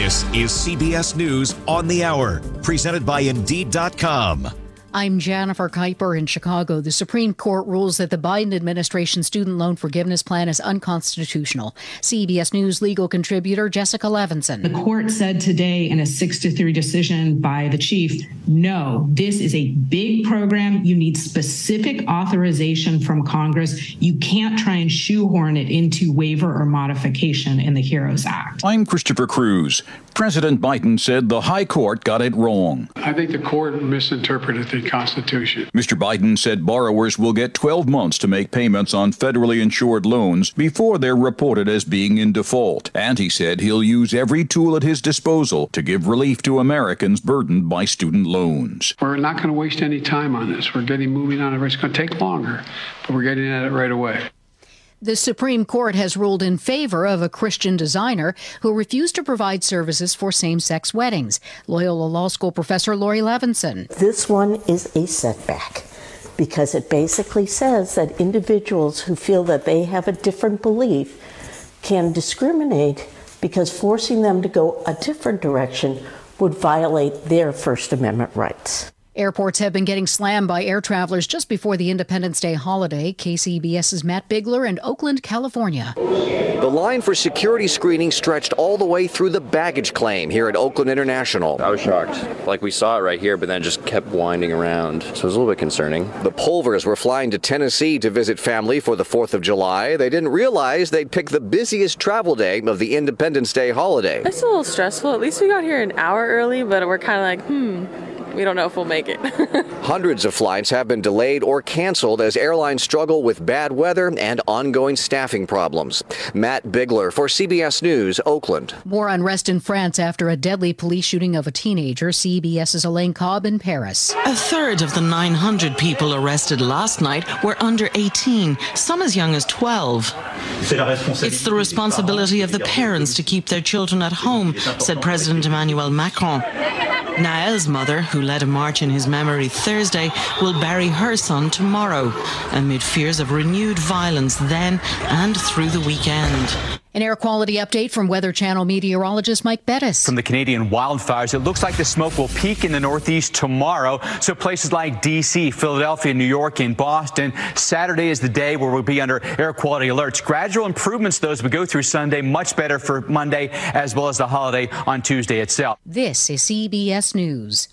This is CBS News on the Hour, presented by Indeed.com. I'm Jennifer Kuiper in Chicago. The Supreme Court rules that the Biden administration student loan forgiveness plan is unconstitutional. CBS News legal contributor Jessica Levinson. The court said today in a 6-3 decision by the chief, no, this is a big program. You need specific authorization from Congress. You can't try and shoehorn it into waiver or modification in the HEROES Act. I'm Christopher Cruz. President Biden said the high court got it wrong. I think the court misinterpreted the Constitution. Mr. Biden said borrowers will get 12 months to make payments on federally insured loans before they're reported as being in default. And he said he'll use every tool at his disposal to give relief to Americans burdened by student loans. We're not going to waste any time on this. We're getting moving on it. It's going to take longer, but we're getting at it right away. The Supreme Court has ruled in favor of a Christian designer who refused to provide services for same-sex weddings. Loyola Law School professor Lori Levinson. This one is a setback because it basically says that individuals who feel that they have a different belief can discriminate because forcing them to go a different direction would violate their First Amendment rights. Airports have been getting slammed by air travelers just before the Independence Day holiday. KCBS's Matt Bigler in Oakland, California. The line for security screening stretched all the way through the baggage claim here at Oakland International. I was shocked. Like, we saw it right here, but then it just kept winding around. So it was a little bit concerning. The Pulvers were flying to Tennessee to visit family for the 4th of July. They didn't realize they'd picked the busiest travel day of the Independence Day holiday. It's a little stressful. At least we got here an hour early, but we're kind of like, we don't know if we'll make it. Hundreds of flights have been delayed or canceled as airlines struggle with bad weather and ongoing staffing problems. Matt Bigler for CBS News, Oakland. More unrest in France after a deadly police shooting of a teenager. CBS's Elaine Cobb in Paris. A third of the 900 people arrested last night were under 18, some as young as 12. It's the responsibility of the parents to keep their children at home, said President Emmanuel Macron. Nael's mother, who led a march in his memory Thursday, will bury her son tomorrow, amid fears of renewed violence then and through the weekend. An air quality update from Weather Channel meteorologist Mike Bettis. From the Canadian wildfires, it looks like the smoke will peak in the northeast tomorrow. So places like D.C., Philadelphia, New York, and Boston. Saturday is the day where we'll be under air quality alerts. Gradual improvements, though, as we go through Sunday. Much better for Monday as well as the holiday on Tuesday itself. This is CBS News.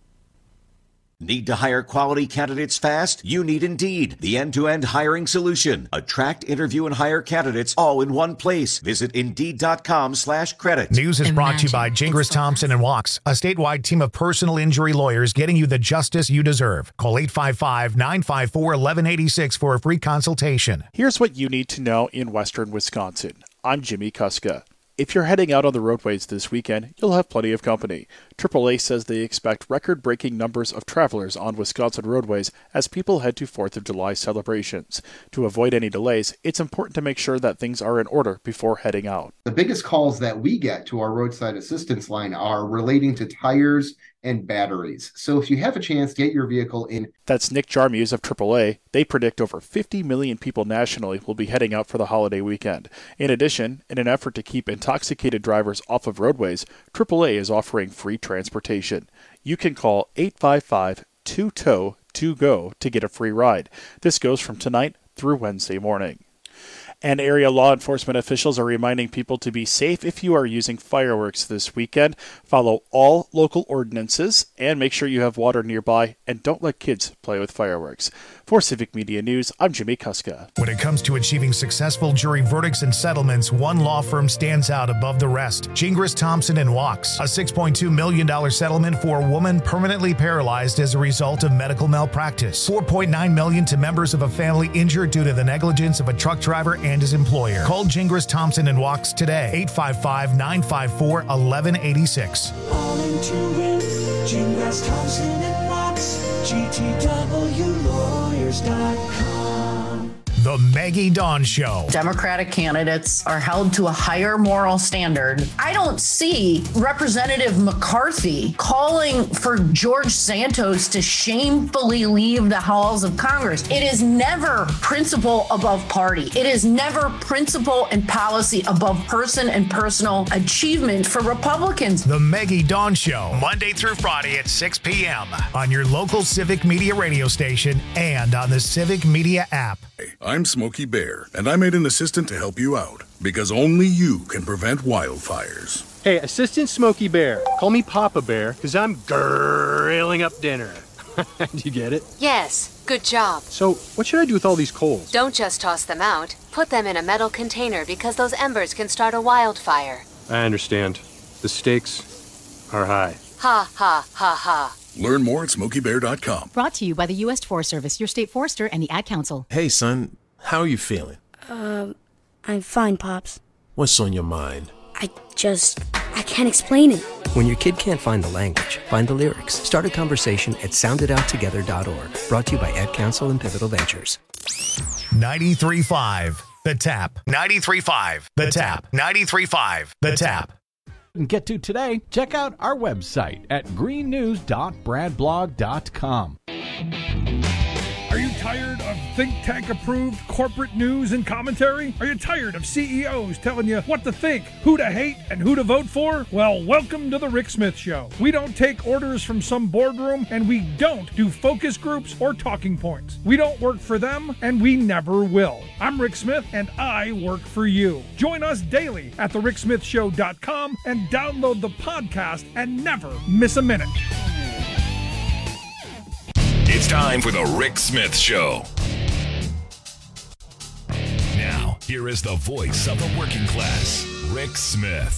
Need to hire quality candidates fast? You need Indeed, the end-to-end hiring solution. Attract, interview, and hire candidates all in one place. Visit Indeed.com/credit. News is brought to you by Gingras Thompson and Wachs, a statewide team of personal injury lawyers getting you the justice you deserve. Call 855-954-1186 for a free consultation. Here's what you need to know in western Wisconsin. I'm Jimmy Kuska. If you're heading out on the roadways this weekend, you'll have plenty of company. AAA says they expect record-breaking numbers of travelers on Wisconsin roadways as people head to 4th of July celebrations. To avoid any delays, it's important to make sure that things are in order before heading out. The biggest calls that we get to our roadside assistance line are relating to tires and batteries. So if you have a chance, get your vehicle in. That's Nick Jarmusch of AAA. They predict over 50 million people nationally will be heading out for the holiday weekend. In addition, in an effort to keep intoxicated drivers off of roadways, AAA is offering free transportation. You can call 855-2TOW-2GO to get a free ride. This goes from tonight through Wednesday morning. And area law enforcement officials are reminding people to be safe if you are using fireworks this weekend. Follow all local ordinances and make sure you have water nearby and don't let kids play with fireworks. For Civic Media News, I'm Jimmy Kuska. When it comes to achieving successful jury verdicts and settlements, one law firm stands out above the rest. Gingras Thompson and Wachs, a $6.2 million settlement for a woman permanently paralyzed as a result of medical malpractice. $4.9 million to members of a family injured due to the negligence of a truck driver and his employer. Call Gingras Thompson and Wachs today, 855-954-1186. All into it, Gingras Thompson and Wachs, GTWlawyers.com. The Maggie Dawn Show. Democratic candidates are held to a higher moral standard. I don't see Representative McCarthy calling for George Santos to shamefully leave the halls of Congress. It is never principle above party. It is never principle and policy above person and personal achievement for Republicans. The Maggie Dawn Show, Monday through Friday at 6 p.m. on your local Civic Media radio station and on the Civic Media app. I'm Smokey Bear, and I made an assistant to help you out, because only you can prevent wildfires. Hey, Assistant Smokey Bear. Call me Papa Bear, because I'm grilling up dinner. Do you get it? Yes, good job. So, what should I do with all these coals? Don't just toss them out. Put them in a metal container because those embers can start a wildfire. I understand. The stakes are high. Ha, ha, ha, ha. Learn more at SmokeyBear.com. Brought to you by the U.S. Forest Service, your state forester, and the Ad Council. Hey, son. How are you feeling? I'm fine, Pops. What's on your mind? I can't explain it. When your kid can't find the language, find the lyrics. Start a conversation at sounditouttogether.org. Brought to you by Ad Council and Pivotal Ventures. 93.5 The Tap. 93.5 The Tap. 93.5 The Tap. Get to today, check out our website at greennews.bradblog.com. Are you tired of think tank approved corporate news and commentary? Are you tired of CEOs telling you what to think, who to hate, and who to vote for? Well, welcome to the Rick Smith Show. We don't take orders from some boardroom, and we don't do focus groups or talking points. We don't work for them, and we never will. I'm Rick Smith, and I work for you. Join us daily at thericksmithshow.com and download the podcast and never miss a minute. It's time for the Rick Smith Show. Now, here is the voice of the working class, Rick Smith.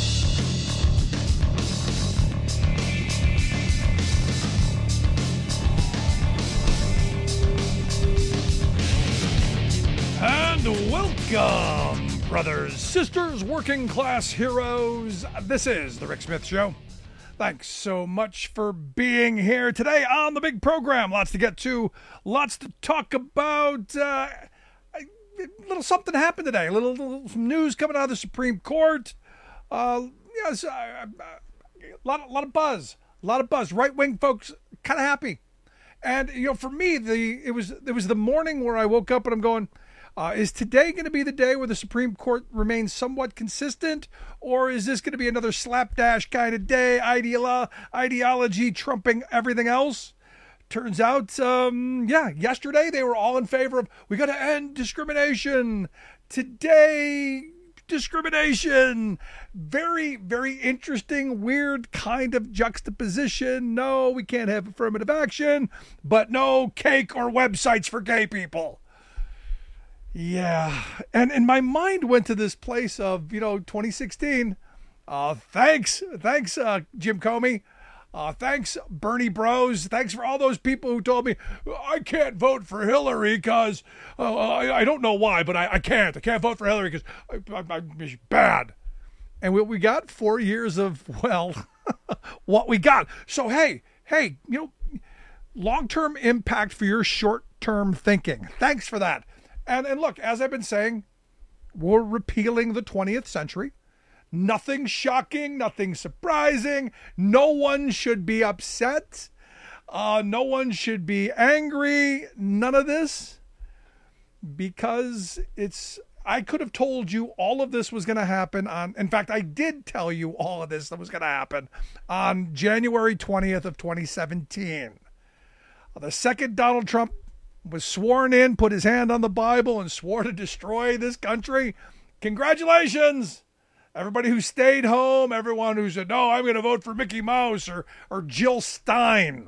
And welcome, brothers, sisters, working class heroes. This is the Rick Smith Show. Thanks so much for being here today on the big program. Lots to get to, lots to talk about. A little something happened today. A little news coming out of the Supreme Court. Yes, a lot of buzz. A lot of buzz. Right-wing folks kind of happy. And for me, it was the morning where I woke up and I'm going, is today going to be the day where the Supreme Court remains somewhat consistent, or is this going to be another slapdash kind of day, ideology trumping everything else? Turns out, yesterday they were all in favor of, we got to end discrimination. Today, discrimination. Very, very interesting, weird kind of juxtaposition. No, we can't have affirmative action, but no cake or websites for gay people. Yeah, and my mind went to this place of, 2016. Thanks, Jim Comey. Thanks, Bernie Bros. Thanks for all those people who told me I can't vote for Hillary because I don't know why, but I can't. I can't vote for Hillary because I'm bad. And what we got 4 years of, what we got. So, hey, long-term impact for your short-term thinking. Thanks for that. And look, as I've been saying, we're repealing the 20th century. Nothing shocking, nothing surprising. No one should be upset. No one should be angry. None of this. Because I could have told you all of this was going to happen in fact, I did tell you all of this that was going to happen on January 20th of 2017. The second Donald Trump was sworn in, put his hand on the Bible, and swore to destroy this country. Congratulations! Everybody who stayed home, everyone who said, no, I'm going to vote for Mickey Mouse or Jill Stein.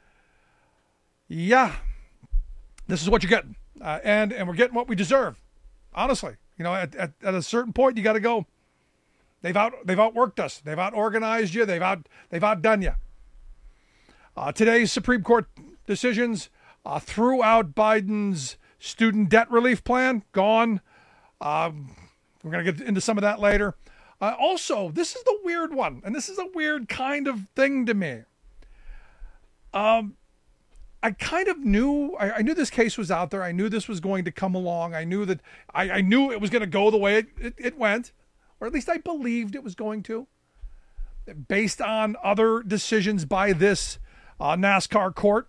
Yeah, this is what you're getting. And we're getting what we deserve. Honestly, at a certain point, you got to go. They've outworked us. They've out-organized you. They've outdone you. Today's Supreme Court decisions threw out Biden's student debt relief plan. Gone. We're going to get into some of that later. Also, this is the weird one, and this is a weird kind of thing to me. I I kind of knew, I knew this case was out there. I knew this was going to come along. I knew that, I knew it was going to go the way it went, or at least I believed it was going to, based on other decisions by this NASCAR court.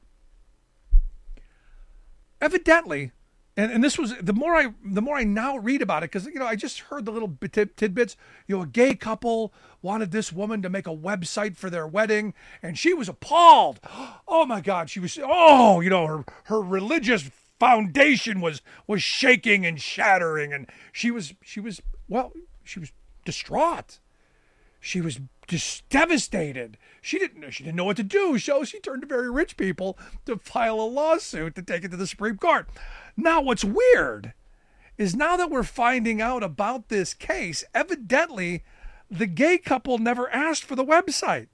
Evidently, and this was, the more I now read about it, because, I just heard the little tidbits, a gay couple wanted this woman to make a website for their wedding, and she was appalled. Oh my God, she was, her religious foundation was shaking and shattering, and she was distraught. She was just devastated. She didn't know what to do, so she turned to very rich people to file a lawsuit to take it to the Supreme Court. Now, what's weird is now that we're finding out about this case, evidently the gay couple never asked for the website.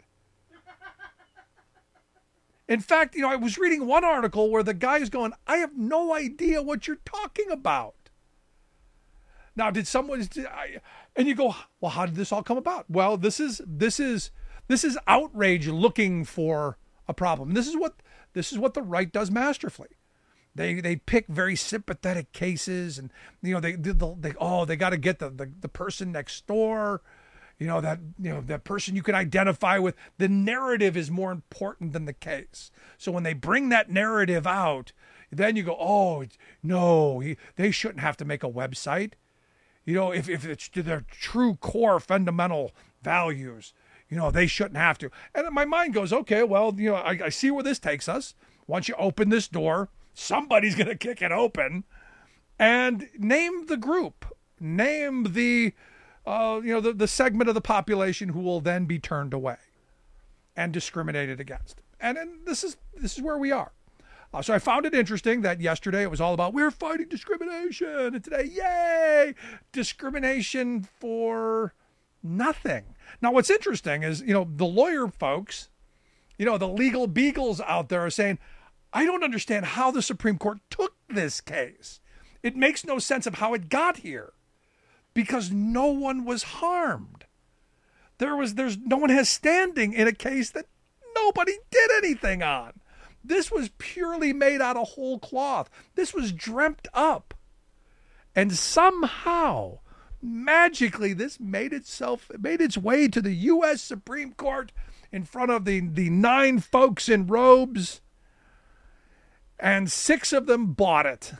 In fact, I was reading one article where the guy is going, I have no idea what you're talking about. Now, and you go, well, how did this all come about? Well, this is outrage looking for a problem. This is what the right does masterfully. They pick very sympathetic cases, and they got to get the person next door, that person you can identify with. The narrative is more important than the case. So when they bring that narrative out, then you go, oh no, they shouldn't have to make a website. If it's to their true core fundamental values, they shouldn't have to. And my mind goes, okay, well, I see where this takes us. Once you open this door, somebody's going to kick it open and name the group, name the segment of the population who will then be turned away and discriminated against. And this is where we are. So I found it interesting that yesterday it was all about we're fighting discrimination, and today, yay, discrimination for nothing. Now, what's interesting is, the lawyer folks, the legal beagles out there are saying, I don't understand how the Supreme Court took this case. It makes no sense of how it got here because no one was harmed. There's no one has standing in a case that nobody did anything on. This was purely made out of whole cloth. This was dreamt up. And somehow, magically, this made its way to the U.S. Supreme Court in front of the 9 folks in robes, and 6 of them bought it.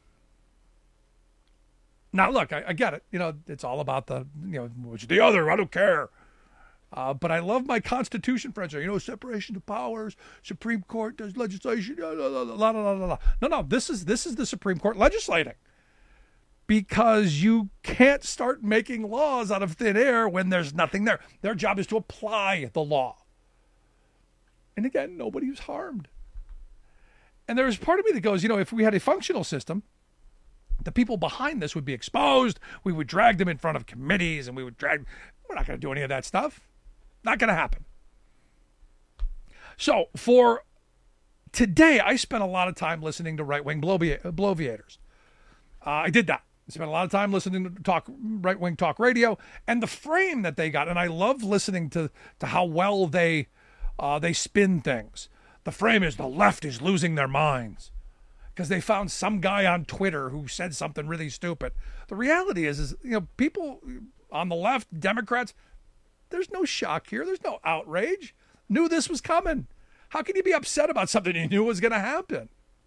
Now, look, I get it. It's all about which the other, I don't care. But I love my Constitution, friends. Separation of powers, Supreme Court does legislation, No, this is the Supreme Court legislating. Because you can't start making laws out of thin air when there's nothing there. Their job is to apply the law. And again, nobody was harmed. And there was part of me that goes, if we had a functional system, the people behind this would be exposed. We would drag them in front of committees, and we're not going to do any of that stuff. Not going to happen. So for today, I spent a lot of time listening to right-wing bloviators. I did that. I spent a lot of time listening to right-wing talk radio, and the frame that they got, and I love listening to how well they spin things. The frame is the left is losing their minds because they found some guy on Twitter who said something really stupid. The reality is people on the left, Democrats, there's no shock here. There's no outrage. Knew this was coming. How can you be upset about something you knew was going to happen?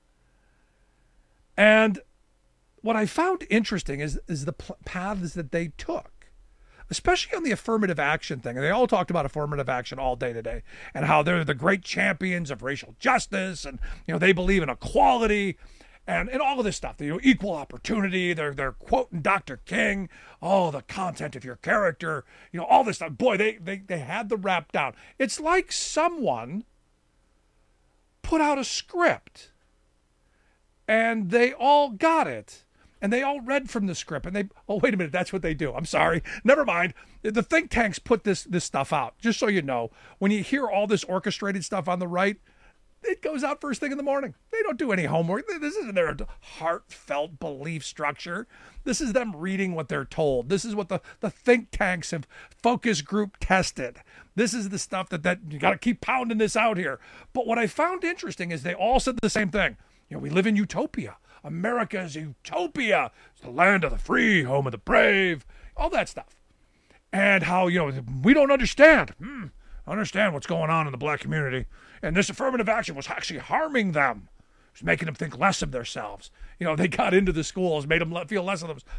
And what I found interesting is the paths that they took, especially on the affirmative action thing. And they all talked about affirmative action all day today and how they're the great champions of racial justice and, they believe in equality and all of this stuff, equal opportunity. They're quoting Dr. King, the content of your character, all this stuff. Boy, they had the rap down. It's like someone put out a script and they all got it. And they all read from the script, and wait a minute, that's what they do. I'm sorry. Never mind. The think tanks put this stuff out, just so you know. When you hear all this orchestrated stuff on the right, It goes out first thing in the morning. They don't do any homework. This isn't their heartfelt belief structure. This is them reading what they're told. This is what the think tanks have focus group tested. This is the stuff that you got to keep pounding this out here. But what I found interesting is they all said the same thing. We live in utopia. America is utopia. It's the land of the free, home of the brave, all that stuff. And how, we don't understand what's going on in the black community. And this affirmative action was actually harming them. It was making them think less of themselves. They got into the schools, made them feel less of themselves.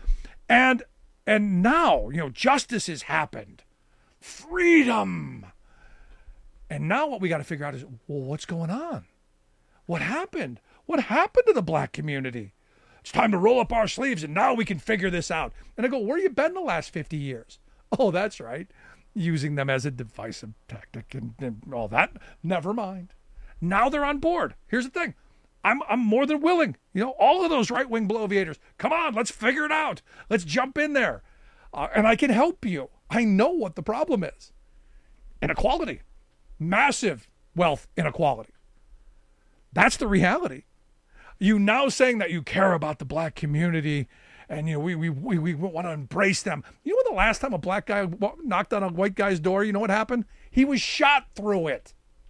And now, justice has happened. Freedom. And now what we got to figure out is, well, what's going on? What happened? What happened to the black community? It's time to roll up our sleeves, and now we can figure this out. And I go, where you been the last 50 years? Oh, that's right. Using them as a divisive tactic and all that. Never mind. Now they're on board. Here's the thing. I'm more than willing. All of those right-wing bloviators. Come on, let's figure it out. Let's jump in there. And I can help you. I know what the problem is. Inequality. Massive wealth inequality. That's the reality. You now saying that you care about the black community and we want to embrace them. When the last time a black guy knocked on a white guy's door, you know what happened? He was shot through it.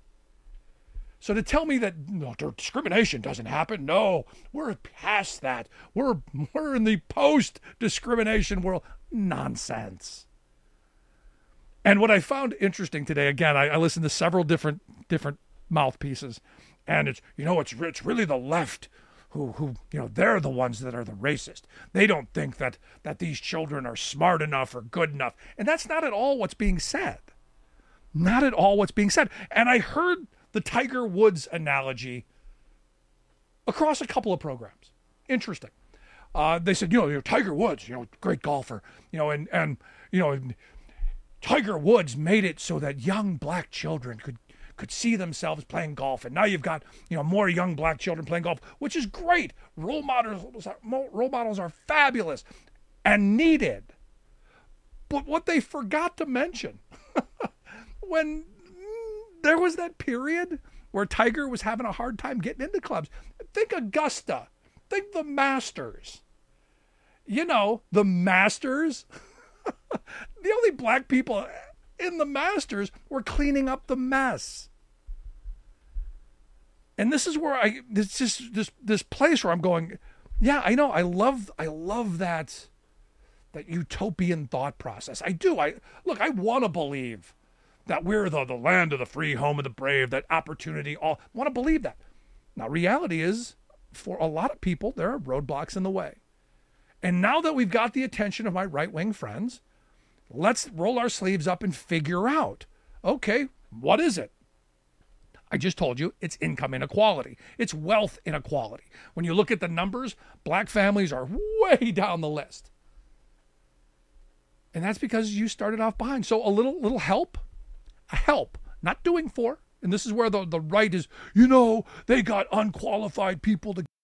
So to tell me that discrimination doesn't happen, no, we're past that. We're in the post-discrimination world. Nonsense. And what I found interesting today, again, I listened to several different mouthpieces, and it's really the left who they're the ones that are the racist. They don't think that these children are smart enough or good enough. And that's not at all what's being said. Not at all what's being said. And I heard the Tiger Woods analogy across a couple of programs. Interesting. They said, Tiger Woods, great golfer, and Tiger Woods made it so that young black children could see themselves playing golf. And now you've got, more young black children playing golf, which is great. Role models are fabulous and needed. But what they forgot to mention, when there was that period where Tiger was having a hard time getting into clubs, think Augusta, think the Masters. The Masters, the only black people in the Masters were cleaning up the mess. And this is where it's just this place where I'm going, yeah, I know, I love that utopian thought process. I do. I want to believe that we're the land of the free, home of the brave, that opportunity, all want to believe that. Now, reality is, for a lot of people, there are roadblocks in the way. And now that we've got the attention of my right-wing friends, let's roll our sleeves up and figure out, okay, what is it? I just told you it's income inequality. It's wealth inequality. When you look at the numbers, black families are way down the list. And that's because you started off behind. So a little help, not doing for. And this is where the right is, they got unqualified people to